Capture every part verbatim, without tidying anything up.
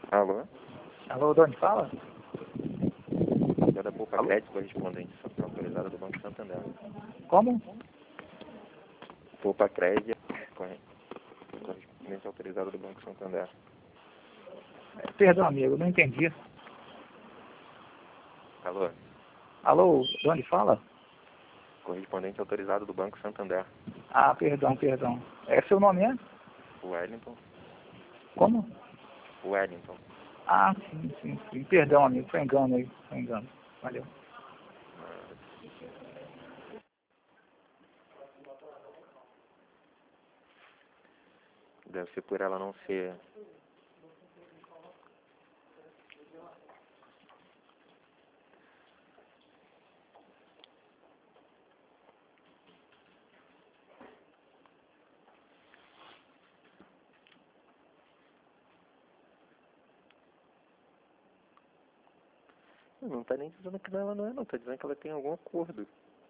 Alô? Alô, de onde fala? É da Poupa Crédito, correspondente autorizada do Banco Santander. Como? Poupa Crédito, correspondente autorizada do Banco Santander. Perdão, amigo, não entendi. Alô? Alô, de onde fala? Correspondente autorizado do Banco Santander. Ah, perdão, perdão. É seu nome, é? Wellington. Como? Wellington. Ah, sim, sim, sim. Perdão, amigo, foi engano aí, foi engano. Valeu. Deve ser por ela não ser... Não tá nem dizendo que ela não é, não. Tá dizendo que ela tem algum acordo.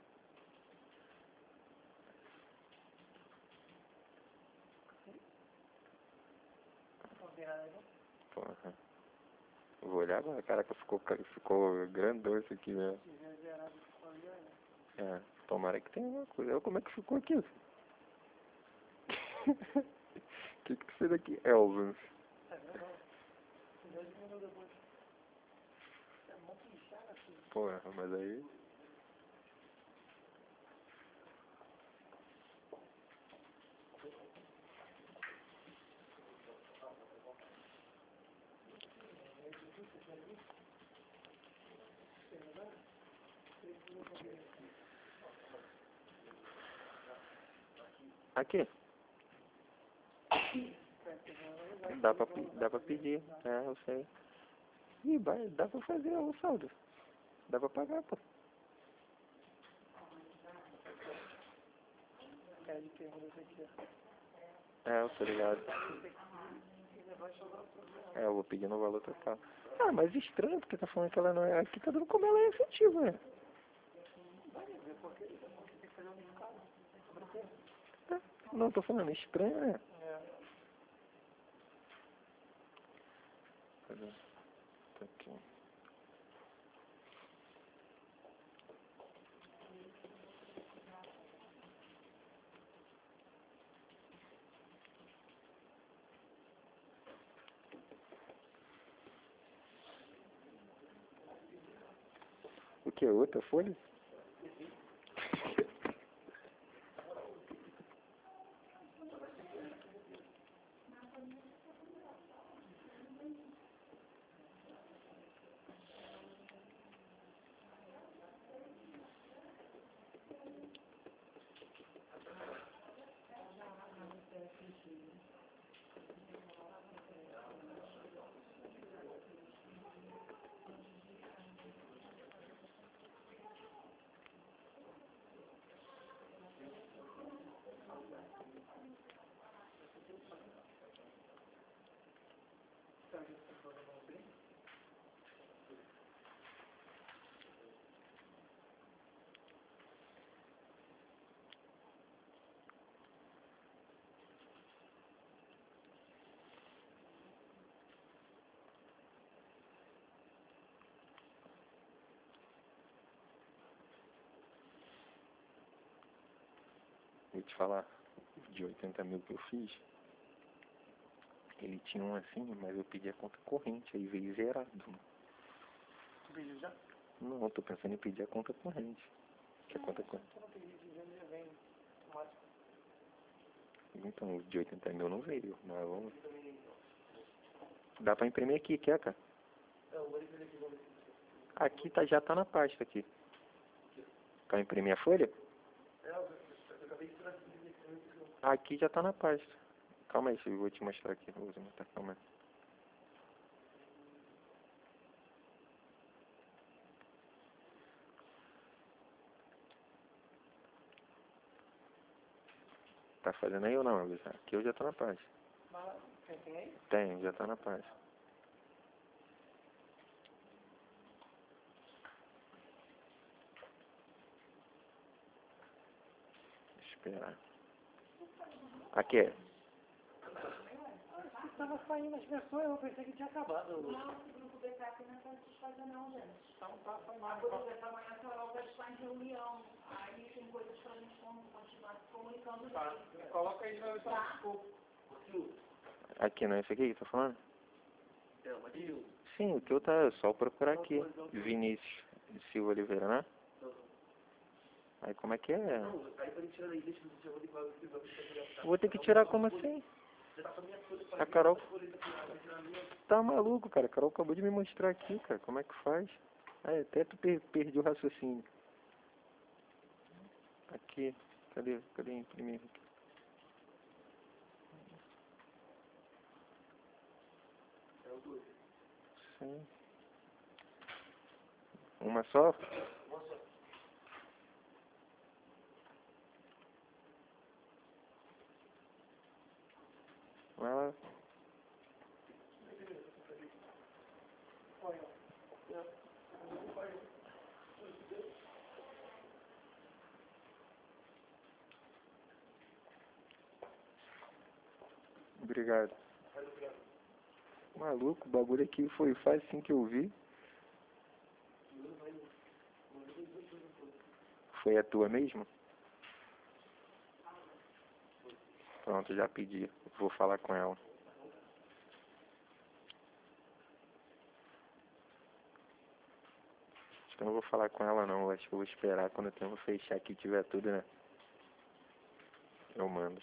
Porra. Vou olhar agora. Caraca, ficou, ficou grandão isso aqui, né? É, tomara que tenha alguma coisa. Olha como é que ficou aqui. O que que fez aqui? Elvis. Porra, mas aí... Aqui. Dá pra, dá pra pedir, é, eu sei. Ih, vai, dá pra fazer o saldo. Dá pra pagar, pô. É, eu tô ligado. É, eu vou pedir no valor total. Ah, mas estranho, porque tá falando que ela não é... Aqui tá dando como ela é efetiva, né? É, não, tô falando, estranho, né? Cadê? Tá aqui. O que? Outra folha? Vou te falar, de oitenta mil que eu fiz, ele tinha um assim, mas eu pedi a conta corrente, aí veio zerado. Tu pediu já? Não, eu tô pensando em pedir a conta corrente. Que a conta corrente. Então, o de oitenta mil não veio, mas vamos... Dá pra imprimir aqui, quer, cara? Aqui tá, já tá na pasta aqui. Pra imprimir a folha? Aqui já tá na pasta. Calma aí, eu vou te mostrar aqui. Vou te mostrar, calma aí. Tá fazendo aí ou não, Luiz? Aqui eu já tô na pasta. Tem aí? Tem, já tá na pasta. Esperar. Aqui é. tava saindo as pessoas, eu pensei que tinha acabado. Não, esse grupo B K aqui não está desfazer não, gente. Então tá, foi mal. Por exemplo, amanhã a senhora vai estar em reunião. Aí tem coisas para a gente continuar se comunicando. Tá, coloca aí de novo então. Tá. Aqui, não é isso aqui que tá falando? Sim, o que eu tá, é só procurar aqui. Vinícius Silva Oliveira, né? Aí como é que é? Vou ter que tirar como assim? A Carol... Tá maluco, cara. A Carol acabou de me mostrar aqui, cara. Como é que faz? Ah, até tu per perdi o raciocínio. Aqui. Cadê? Cadê imprimir? Sim. Uma só? Vai lá. Obrigado. Maluco, o bagulho aqui foi fácil assim que eu vi. Foi a tua mesmo? Pronto, já pedi. Vou falar com ela. Acho que eu não vou falar com ela não. Acho que eu vou esperar quando o tempo fechar aqui e tiver tudo, né? Eu mando.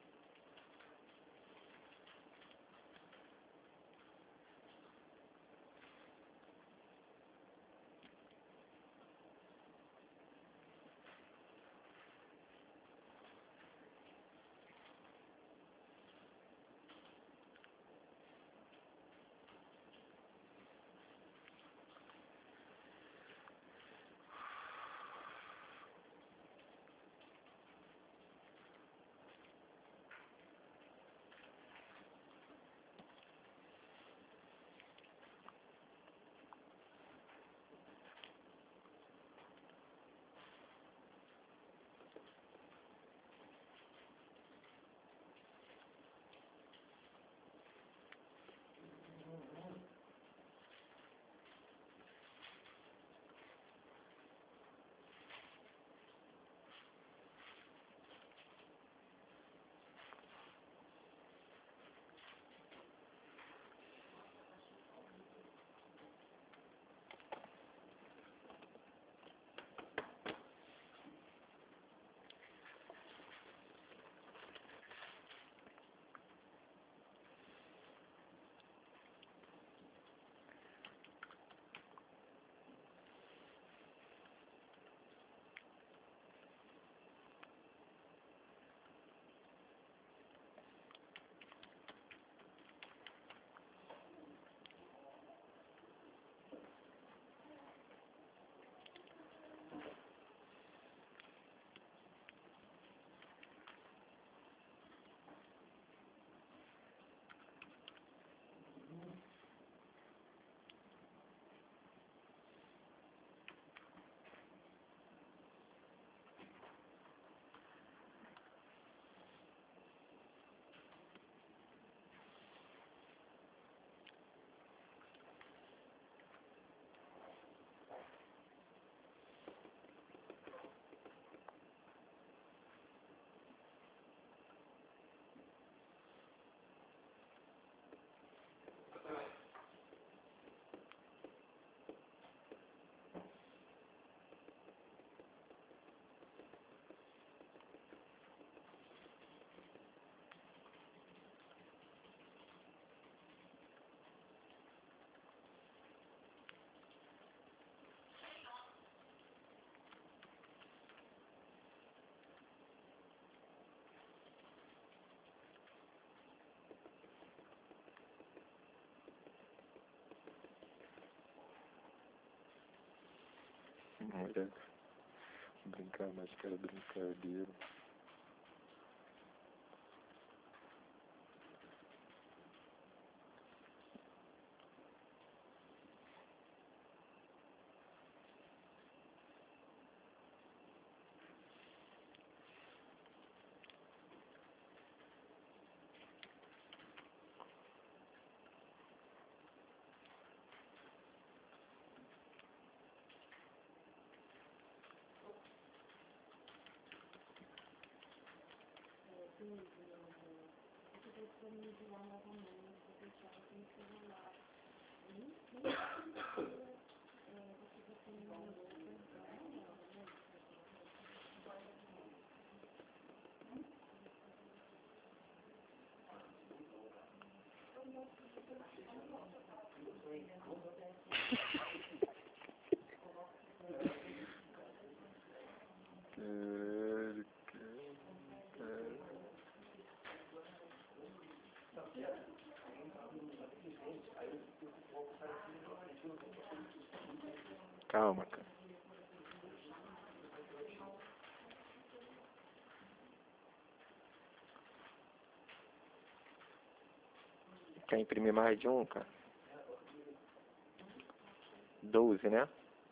Mulher, brincar mais que era brincadeira. Calma, cara. Quer imprimir mais de um, cara? Doze, né?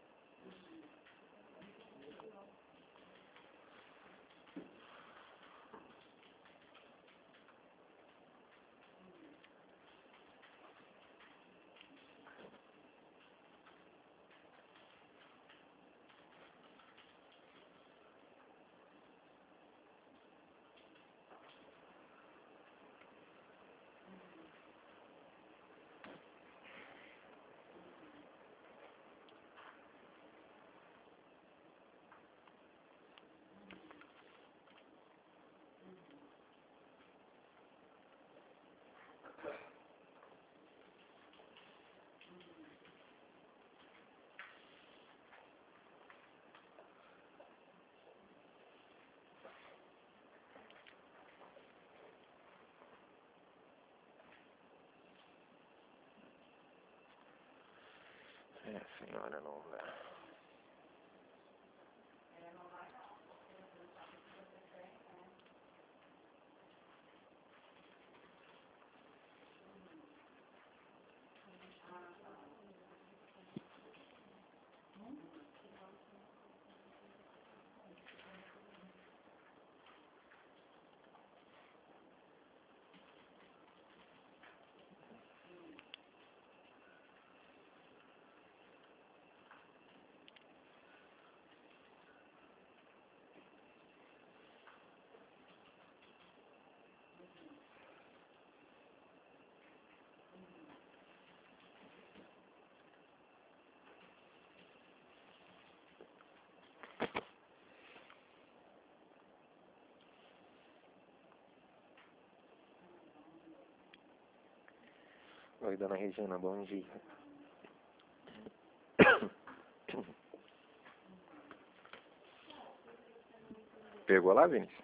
É, senhora, não dá. Oi, dona Regina, bom dia. Pegou lá, Vinícius?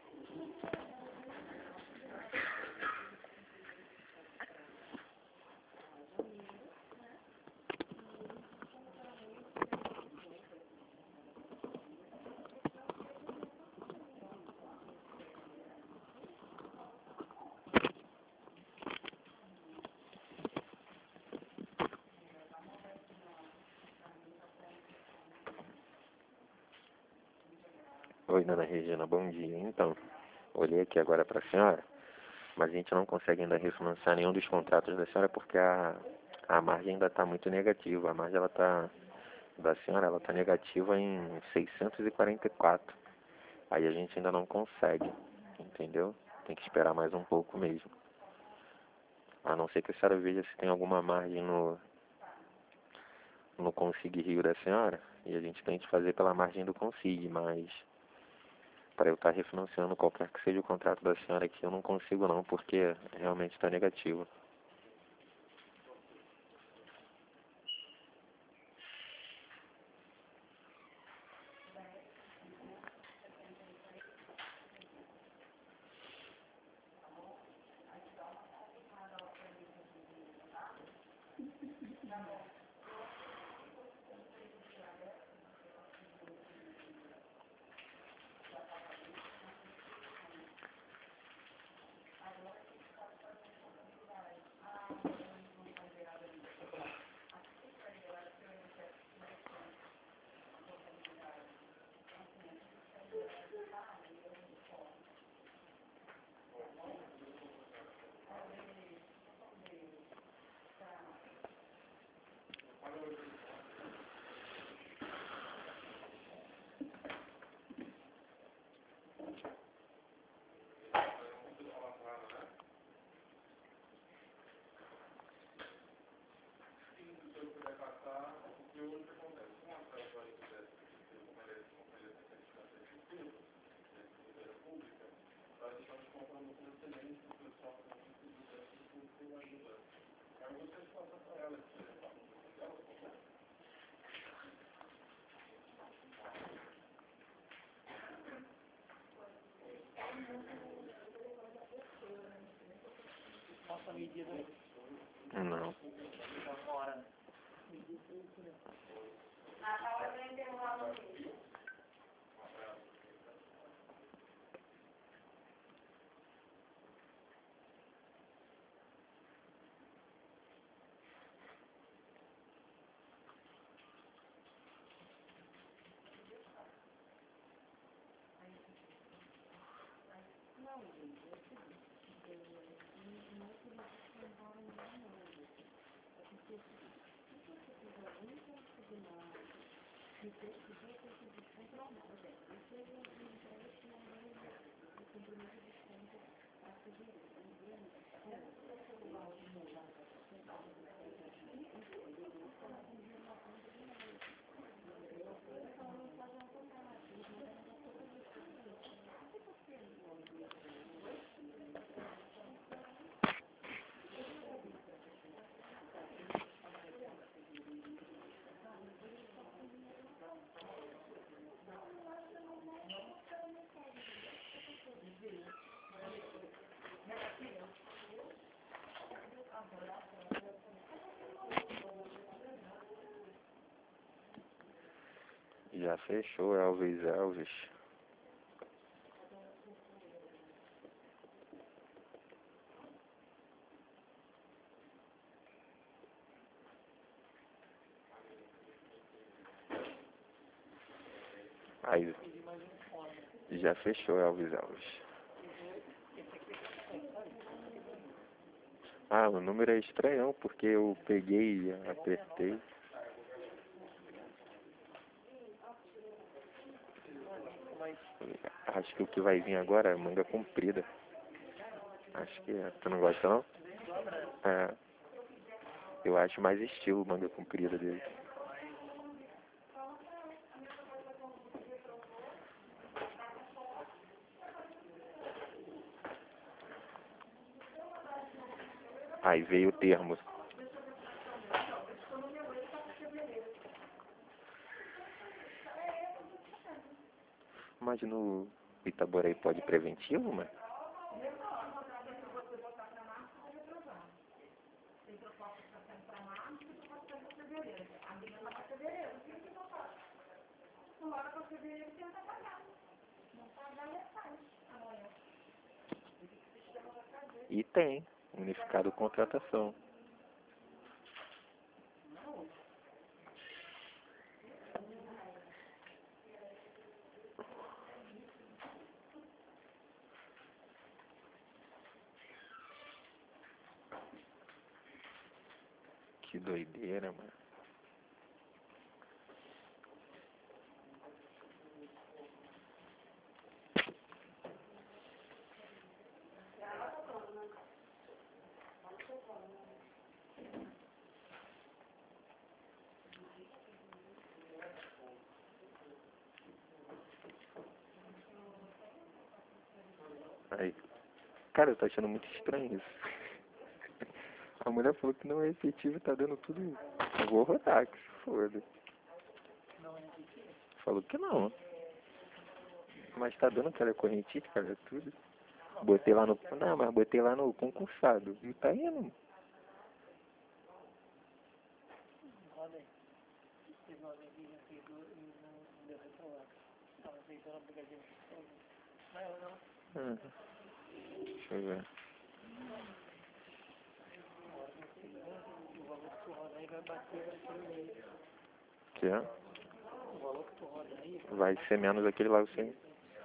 Oi, dona Regina, bom dia. Então, olhei aqui agora para a senhora, mas a gente não consegue ainda refinanciar nenhum dos contratos da senhora porque a, a margem ainda está muito negativa. A margem ela tá, da senhora ela está negativa em seiscentos e quarenta e quatro. Aí a gente ainda não consegue, entendeu? Tem que esperar mais um pouco mesmo. A não ser que a senhora veja se tem alguma margem no, no Consig Rio da senhora e a gente tente fazer pela margem do Consig, mas para eu estar refinanciando qualquer que seja o contrato da senhora aqui, eu não consigo não, porque realmente está negativo. Não. Já fechou, Elvis, Elvis. Aí, já fechou, Elvis, Elvis. Ah, o número é estranhão, porque eu peguei e apertei. Acho que o que vai vir agora é manga comprida. Acho que é. Tu não gosta, não? É. Eu acho mais estilo manga comprida dele. Aí veio o termo. Mas no Itaboraí pode preventivo, mano? E tem. Unificado contratação. Que doideira, mano. Aí. Cara, eu tô achando muito estranho isso. A mulher falou que não é efetivo e tá dando tudo isso. Eu vou rodar, que se foda. Falou que não. Mas tá dando telecorrentite, cara, tudo. Botei lá no... Não, mas botei lá no concursado. Não tá indo. Hum. Deixa eu ver. Que é? Vai ser menos aquele lá, você.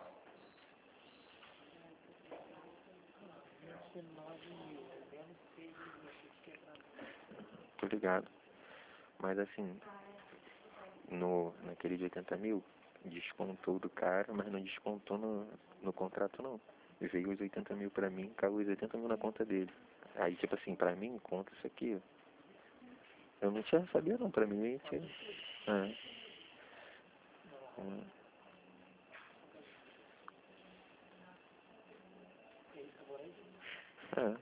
Tô ligado. Mas assim, no, naquele de oitenta mil, descontou do cara, mas não descontou no, no contrato não. Veio os oitenta mil pra mim, caiu os oitenta mil na conta dele. Aí tipo assim, pra mim, conta isso aqui, eu não tinha sabia não, pra mim tinha. É. É. É.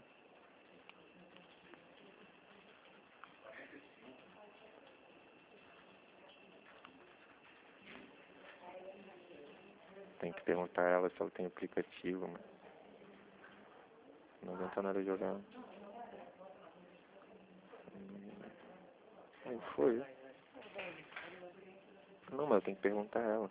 Tem que perguntar a ela se ela tem aplicativo, mas não adianta nada jogar. Foi. Não, mas eu tenho que perguntar a ela.